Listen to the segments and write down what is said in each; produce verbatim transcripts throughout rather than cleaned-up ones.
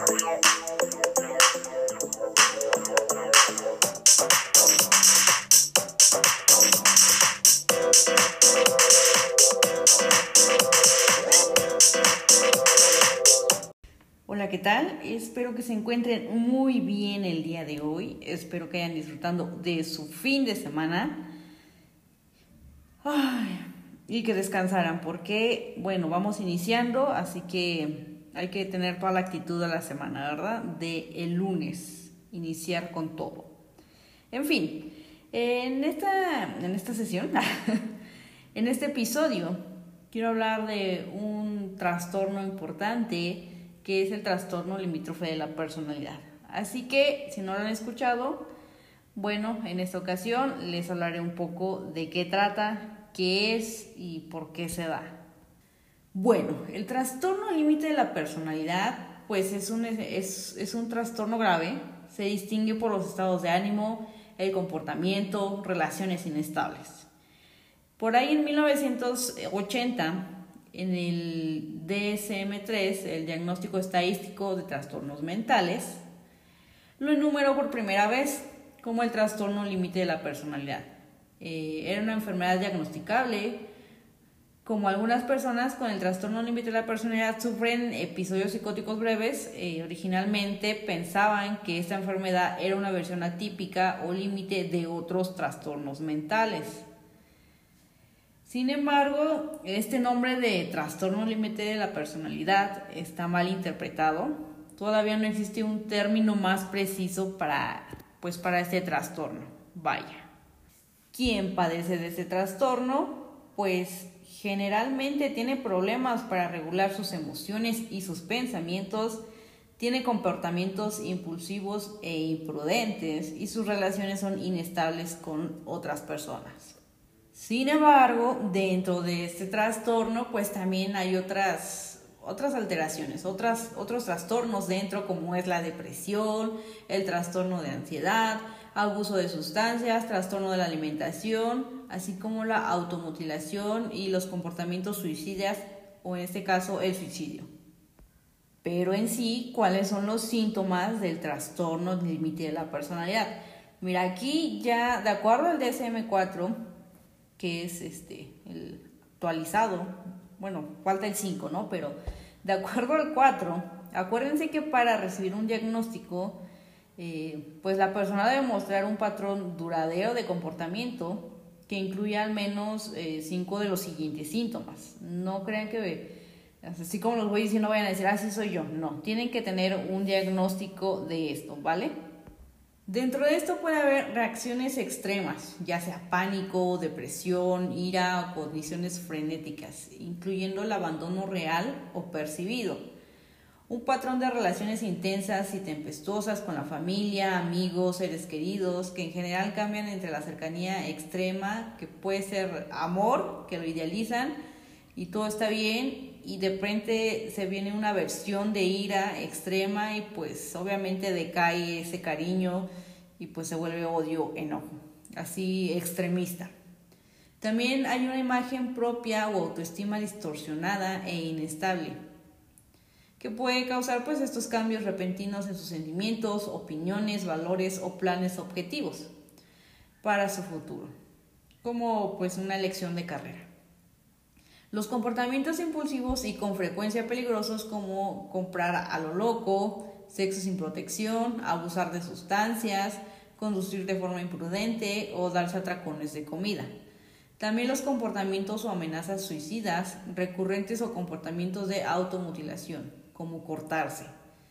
Hola, ¿qué tal? Espero que se encuentren muy bien el día de hoy. Espero que hayan disfrutado de su fin de semana. Ay, y que descansaran porque, bueno, vamos iniciando, así que hay que tener toda la actitud de la semana, ¿verdad? De el lunes, iniciar con todo. En fin, en esta, en esta sesión, en este episodio, quiero hablar de un trastorno importante que es el trastorno limítrofe de la personalidad. Así que, si no lo han escuchado, bueno, en esta ocasión les hablaré un poco de qué trata, qué es y por qué se da. Bueno, el trastorno límite de la personalidad, pues es un, es, es un trastorno grave. Se distingue por los estados de ánimo, el comportamiento, relaciones inestables. Por ahí en mil novecientos ochenta, en el D S M tres, el Diagnóstico Estadístico de Trastornos Mentales, lo enumeró por primera vez como el trastorno límite de la personalidad. Eh, era una enfermedad diagnosticable. Como algunas personas con el trastorno límite de la personalidad sufren episodios psicóticos breves, eh, originalmente pensaban que esta enfermedad era una versión atípica o límite de otros trastornos mentales. Sin embargo, este nombre de trastorno límite de la personalidad está mal interpretado. Todavía no existe un término más preciso para, pues, para este trastorno. Vaya. ¿Quién padece de este trastorno? Pues generalmente tiene problemas para regular sus emociones y sus pensamientos, tiene comportamientos impulsivos e imprudentes y sus relaciones son inestables con otras personas. Sin embargo, dentro de este trastorno, pues también hay otras, otras alteraciones, otras, otros trastornos dentro, como es la depresión, el trastorno de ansiedad, abuso de sustancias, trastorno de la alimentación, así como la automutilación y los comportamientos suicidas, o en este caso el suicidio. Pero en sí, ¿cuáles son los síntomas del trastorno límite de la personalidad? Mira, aquí ya, de acuerdo al D S M cuatro, que es este, el actualizado, bueno, falta el cinco, ¿no? Pero de acuerdo al cuatro, acuérdense que para recibir un diagnóstico, eh, pues la persona debe mostrar un patrón duradero de comportamiento que incluya al menos eh, cinco de los siguientes síntomas. No crean que, así como los voy diciendo, vayan a decir, ah, sí soy yo. No, tienen que tener un diagnóstico de esto, ¿vale? Dentro de esto puede haber reacciones extremas, ya sea pánico, depresión, ira o condiciones frenéticas, incluyendo el abandono real o percibido. Un patrón de relaciones intensas y tempestuosas con la familia, amigos, seres queridos, que en general cambian entre la cercanía extrema, que puede ser amor, que lo idealizan y todo está bien, y de repente se viene una versión de ira extrema y pues obviamente decae ese cariño y pues se vuelve odio, enojo, así extremista. También hay una imagen propia o autoestima distorsionada e inestable, que puede causar pues estos cambios repentinos en sus sentimientos, opiniones, valores o planes objetivos para su futuro, como pues una elección de carrera. Los comportamientos impulsivos y con frecuencia peligrosos, como comprar a lo loco, sexo sin protección, abusar de sustancias, conducir de forma imprudente o darse atracones de comida. También los comportamientos o amenazas suicidas, recurrentes o comportamientos de automutilación, como cortarse.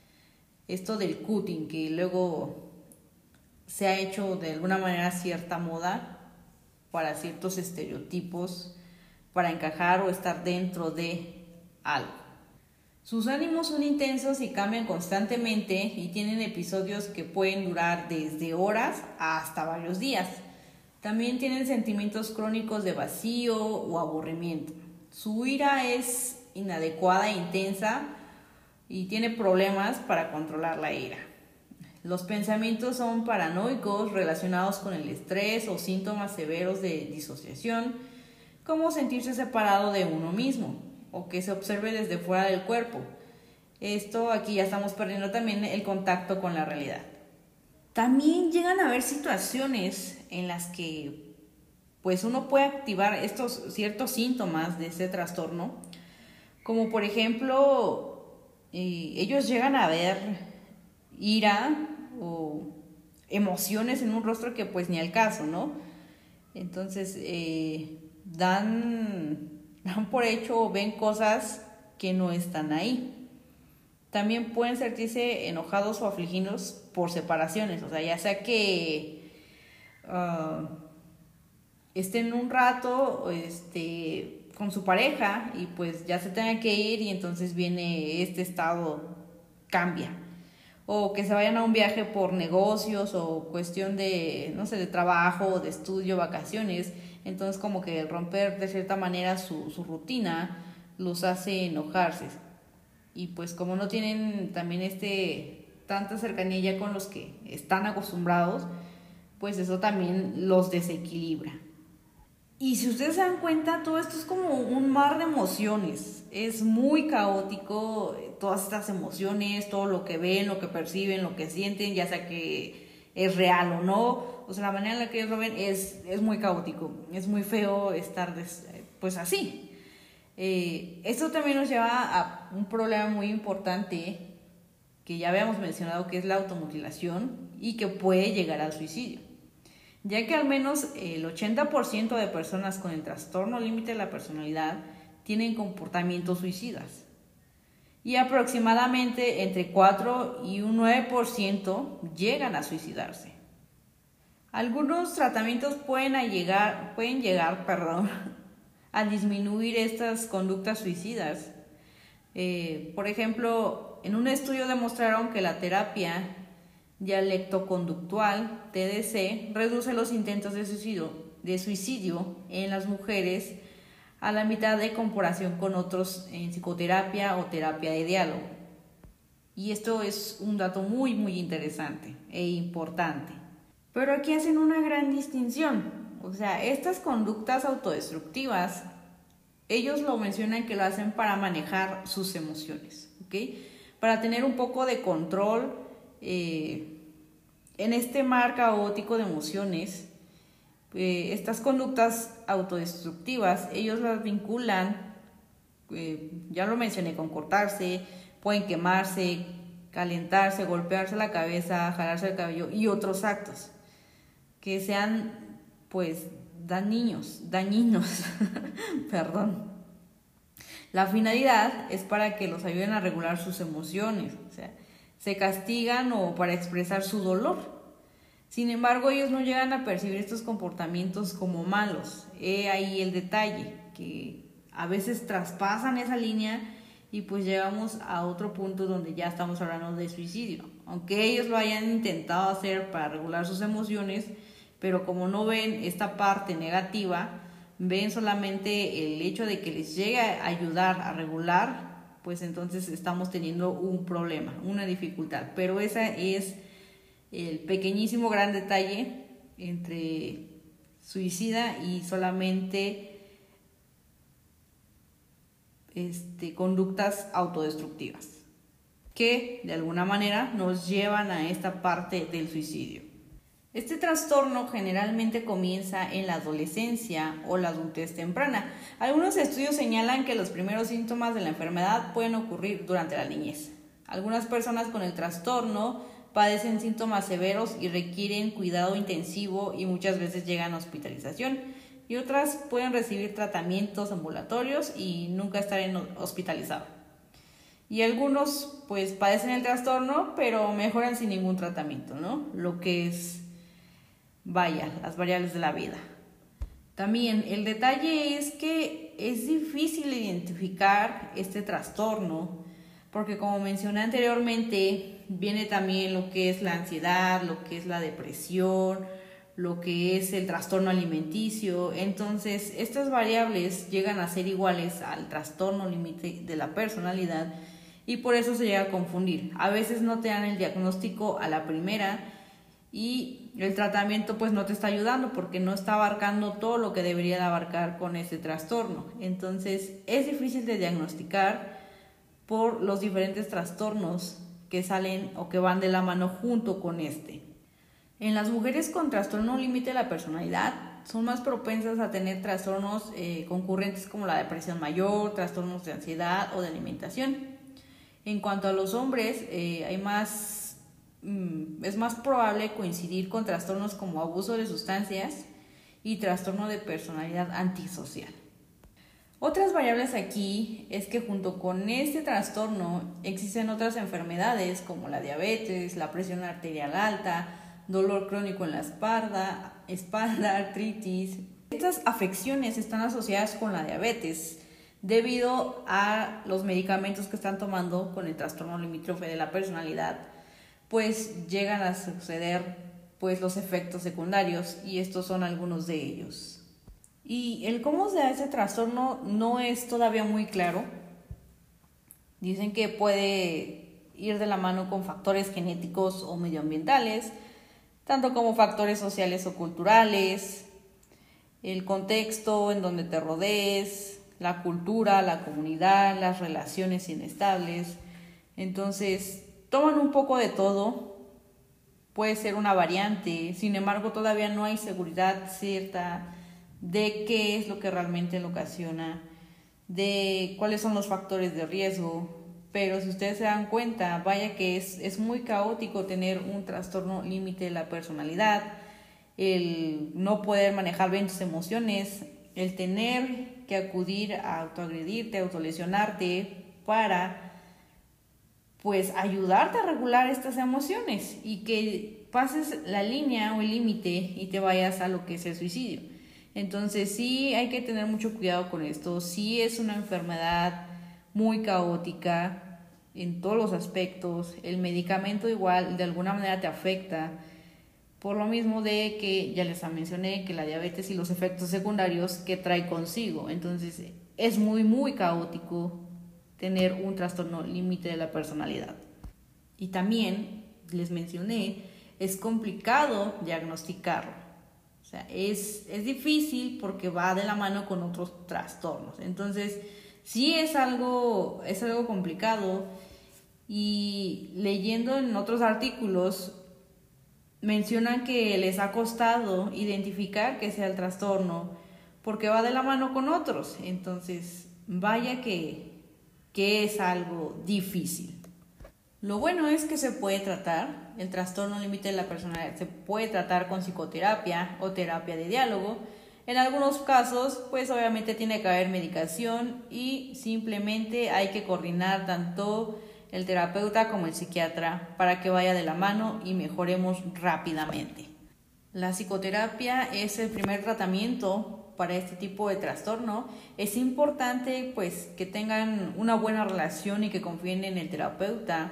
Esto del cutting, que luego se ha hecho de alguna manera cierta moda para ciertos estereotipos, para encajar o estar dentro de algo. Sus ánimos son intensos y cambian constantemente y tienen episodios que pueden durar desde horas hasta varios días. También tienen sentimientos crónicos de vacío o aburrimiento. Su ira es inadecuada e intensa y tiene problemas para controlar la ira. Los pensamientos son paranoicos relacionados con el estrés o síntomas severos de disociación, como sentirse separado de uno mismo o que se observe desde fuera del cuerpo. Esto aquí ya estamos perdiendo también el contacto con la realidad. También llegan a haber situaciones en las que pues uno puede activar estos ciertos síntomas de este trastorno, como por ejemplo, eh, ellos llegan a ver ira o emociones en un rostro que pues ni al caso, ¿no? Entonces eh, dan, dan por hecho o ven cosas que no están ahí. También pueden sentirse enojados o afligidos por separaciones, o sea, ya sea que uh, estén un rato este, con su pareja y pues ya se tengan que ir y entonces viene este estado, cambia. O que se vayan a un viaje por negocios o cuestión de, no sé, de trabajo, de estudio, vacaciones. Entonces como que el romper de cierta manera su, su rutina los hace enojarse. Y pues como no tienen también este tanta cercanía ya con los que están acostumbrados, pues eso también los desequilibra. Y si ustedes se dan cuenta, todo esto es como un mar de emociones. Es muy caótico, todas estas emociones, todo lo que ven, lo que perciben, lo que sienten, ya sea que es real o no. O sea, la manera en la que ellos lo ven es, es muy caótico. Es muy feo estar des, pues así. Eh, esto también nos lleva a un problema muy importante que ya habíamos mencionado, que es la automutilación y que puede llegar al suicidio, ya que al menos el ochenta por ciento de personas con el trastorno límite de la personalidad tienen comportamientos suicidas y aproximadamente entre cuatro y un nueve por ciento llegan a suicidarse. Algunos tratamientos pueden llegar, pueden llegar perdón, a disminuir estas conductas suicidas. Eh, por ejemplo, en un estudio demostraron que la terapia dialectoconductual, T D C, reduce los intentos de suicidio, de suicidio en las mujeres a la mitad de comparación con otros en psicoterapia o terapia de diálogo. Y esto es un dato muy, muy interesante e importante. Pero aquí hacen una gran distinción. O sea, estas conductas autodestructivas, ellos lo mencionan que lo hacen para manejar sus emociones, ¿ok? Para tener un poco de control eh, en este mar caótico de emociones. Eh, estas conductas autodestructivas, ellos las vinculan, eh, ya lo mencioné, con cortarse, pueden quemarse, calentarse, golpearse la cabeza, jalarse el cabello y otros actos que sean pues dañinos, dañinos, perdón. La finalidad es para que los ayuden a regular sus emociones, o sea, se castigan o para expresar su dolor. Sin embargo, ellos no llegan a percibir estos comportamientos como malos. He ahí el detalle, que a veces traspasan esa línea y pues llegamos a otro punto donde ya estamos hablando de suicidio. Aunque ellos lo hayan intentado hacer para regular sus emociones, pero como no ven esta parte negativa, ven solamente el hecho de que les llegue a ayudar a regular, pues entonces estamos teniendo un problema, una dificultad. Pero ese es el pequeñísimo gran detalle entre suicida y solamente este, conductas autodestructivas, que de alguna manera nos llevan a esta parte del suicidio. Este trastorno generalmente comienza en la adolescencia o la adultez temprana. Algunos estudios señalan que los primeros síntomas de la enfermedad pueden ocurrir durante la niñez. Algunas personas con el trastorno padecen síntomas severos y requieren cuidado intensivo y muchas veces llegan a hospitalización. Y otras pueden recibir tratamientos ambulatorios y nunca estar hospitalizados. Y algunos pues padecen el trastorno pero mejoran sin ningún tratamiento, ¿no? Lo que es... Vaya, las variables de la vida. También el detalle es que es difícil identificar este trastorno porque, como mencioné anteriormente, viene también lo que es la ansiedad, lo que es la depresión, lo que es el trastorno alimenticio. Entonces, estas variables llegan a ser iguales al trastorno límite de la personalidad y por eso se llega a confundir. A veces no te dan el diagnóstico a la primera y el tratamiento pues no te está ayudando porque no está abarcando todo lo que debería de abarcar con ese trastorno. Entonces es difícil de diagnosticar, por los diferentes trastornos que salen o que van de la mano junto con este. En las mujeres con trastorno límite de la personalidad son más propensas a tener trastornos eh, concurrentes como la depresión mayor, trastornos de ansiedad o de alimentación. En cuanto a los hombres, eh, hay más, mm, es más probable coincidir con trastornos como abuso de sustancias y trastorno de personalidad antisocial. Otras variables aquí es que junto con este trastorno existen otras enfermedades como la diabetes, la presión arterial alta, dolor crónico en la espalda, espalda, artritis. Estas afecciones están asociadas con la diabetes debido a los medicamentos que están tomando con el trastorno limítrofe de la personalidad, pues llegan a suceder pues los efectos secundarios y estos son algunos de ellos. Y el cómo se da ese trastorno no es todavía muy claro. Dicen que puede ir de la mano con factores genéticos o medioambientales, tanto como factores sociales o culturales, el contexto en donde te rodees, la cultura, la comunidad, las relaciones inestables. Entonces, toman un poco de todo, puede ser una variante, sin embargo todavía no hay seguridad cierta de qué es lo que realmente lo ocasiona, de cuáles son los factores de riesgo. Pero si ustedes se dan cuenta, vaya que es, es muy caótico tener un trastorno límite de la personalidad, el no poder manejar bien tus emociones, el tener que acudir a autoagredirte, autolesionarte para pues ayudarte a regular estas emociones y que pases la línea o el límite y te vayas a lo que es el suicidio. Entonces sí hay que tener mucho cuidado con esto, sí es una enfermedad muy caótica en todos los aspectos, el medicamento igual de alguna manera te afecta, por lo mismo de que ya les mencioné que la diabetes y los efectos secundarios que trae consigo, entonces es muy muy caótico tener un trastorno límite de la personalidad. Y también les mencioné, es complicado diagnosticarlo. O sea, es, es difícil porque va de la mano con otros trastornos. Entonces, sí es algo, es algo complicado. Y leyendo en otros artículos, mencionan que les ha costado identificar que sea el trastorno porque va de la mano con otros. Entonces, vaya que, que es algo difícil. Lo bueno es que se puede tratar, el trastorno límite de la personalidad se puede tratar con psicoterapia o terapia de diálogo. En algunos casos, pues obviamente tiene que haber medicación y simplemente hay que coordinar tanto el terapeuta como el psiquiatra para que vaya de la mano y mejoremos rápidamente. La psicoterapia es el primer tratamiento para este tipo de trastorno. Es importante pues que tengan una buena relación y que confíen en el terapeuta,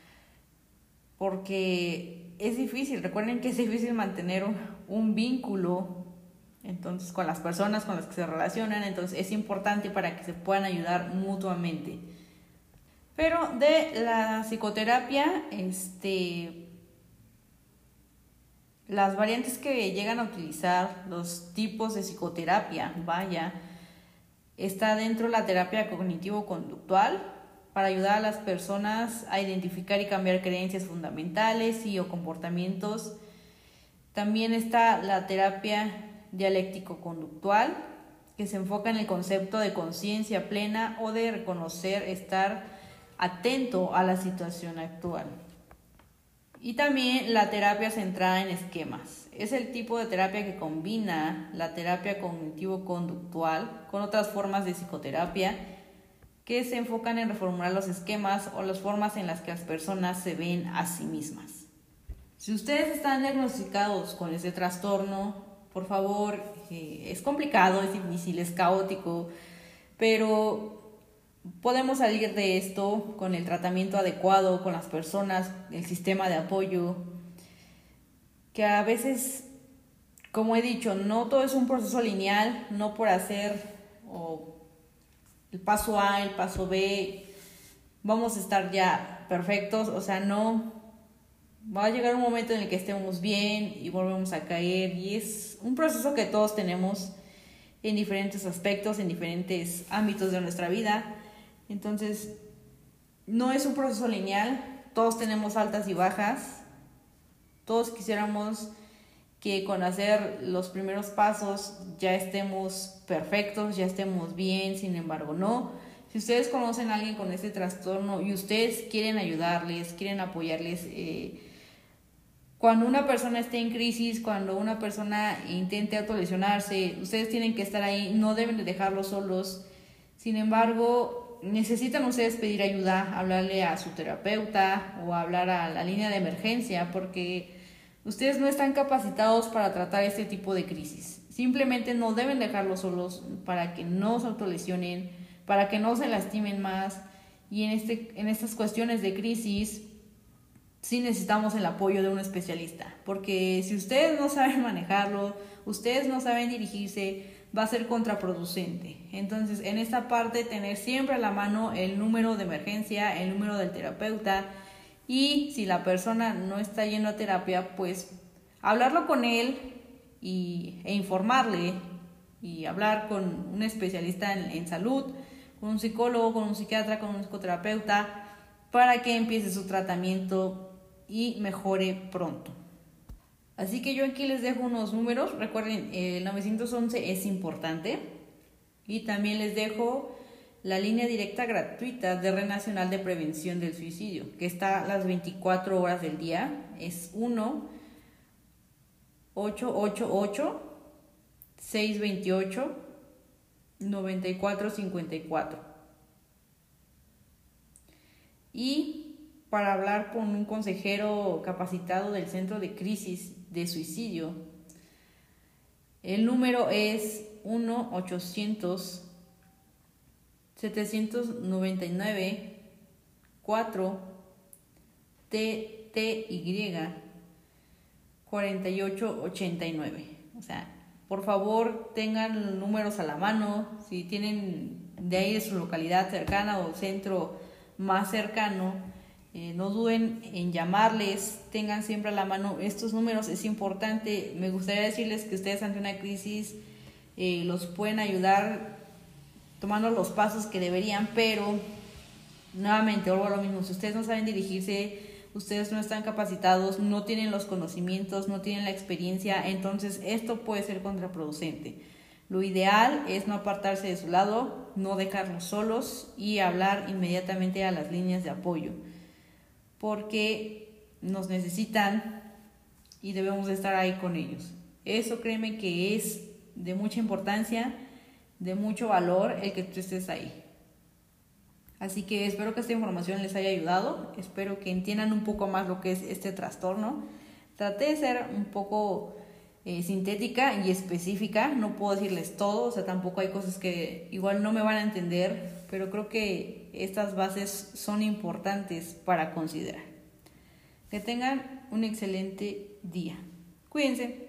porque es difícil, recuerden que es difícil mantener un, un vínculo entonces con las personas con las que se relacionan, entonces es importante para que se puedan ayudar mutuamente. Pero de la psicoterapia, este, las variantes que llegan a utilizar, los tipos de psicoterapia, vaya, está dentro de la terapia cognitivo-conductual, para ayudar a las personas a identificar y cambiar creencias fundamentales y o comportamientos. También está la terapia dialéctico-conductual, que se enfoca en el concepto de conciencia plena o de reconocer, estar atento a la situación actual. Y también la terapia centrada en esquemas. Es el tipo de terapia que combina la terapia cognitivo-conductual con otras formas de psicoterapia que se enfocan en reformular los esquemas o las formas en las que las personas se ven a sí mismas. Si ustedes están diagnosticados con ese trastorno, por favor, eh, es complicado, es difícil, es caótico, pero podemos salir de esto con el tratamiento adecuado, con las personas, el sistema de apoyo, que a veces, como he dicho, no todo es un proceso lineal, no por hacer o el paso A, el paso B, vamos a estar ya perfectos, o sea, no, va a llegar un momento en el que estemos bien y volvemos a caer, y es un proceso que todos tenemos en diferentes aspectos, en diferentes ámbitos de nuestra vida. Entonces, no es un proceso lineal, todos tenemos altas y bajas, todos quisiéramos que con hacer los primeros pasos ya estemos perfectos, ya estemos bien, sin embargo no. Si ustedes conocen a alguien con este trastorno y ustedes quieren ayudarles, quieren apoyarles, eh, cuando una persona esté en crisis, cuando una persona intente autolesionarse, ustedes tienen que estar ahí, no deben de dejarlos solos. Sin embargo, necesitan ustedes pedir ayuda, hablarle a su terapeuta o hablar a la línea de emergencia, porque ustedes no están capacitados para tratar este tipo de crisis. Simplemente no deben dejarlos solos para que no se autolesionen, para que no se lastimen más. Y en, este, en estas cuestiones de crisis sí necesitamos el apoyo de un especialista, porque si ustedes no saben manejarlo, ustedes no saben dirigirse, va a ser contraproducente. Entonces, en esta parte, tener siempre a la mano el número de emergencia, el número del terapeuta, y si la persona no está yendo a terapia, pues hablarlo con él y, e informarle, y hablar con un especialista en, en salud, con un psicólogo, con un psiquiatra, con un psicoterapeuta, para que empiece su tratamiento y mejore pronto. Así que yo aquí les dejo unos números. Recuerden, el nueve once es importante. Y también les dejo la línea directa gratuita de Red Nacional de Prevención del Suicidio, que está a las veinticuatro horas del día. Es uno ocho ocho ocho seis dos ocho nueve cuatro cinco cuatro. Y para hablar con un consejero capacitado del Centro de Crisis de Suicidio, el número es uno ochocientos setecientos noventa y nueve cuatro T T Y cuarenta y ocho ochenta y nueve. O sea, por favor tengan números a la mano. Si tienen de ahí de su localidad cercana o centro más cercano, eh, no duden en llamarles, tengan siempre a la mano estos números. Es importante. Me gustaría decirles que ustedes ante una crisis eh, los pueden ayudar tomando los pasos que deberían, pero nuevamente vuelvo a lo mismo. Si ustedes no saben dirigirse, ustedes no están capacitados, no tienen los conocimientos, no tienen la experiencia, entonces esto puede ser contraproducente. Lo ideal es no apartarse de su lado, no dejarlos solos y hablar inmediatamente a las líneas de apoyo, porque nos necesitan y debemos estar ahí con ellos. Eso, créeme que es de mucha importancia, de mucho valor el que tú estés ahí. Así que espero que esta información les haya ayudado, espero que entiendan un poco más lo que es este trastorno. Traté de ser un poco eh, sintética y específica, no puedo decirles todo, o sea, tampoco hay cosas que igual no me van a entender, pero creo que estas bases son importantes para considerar. Que tengan un excelente día. Cuídense.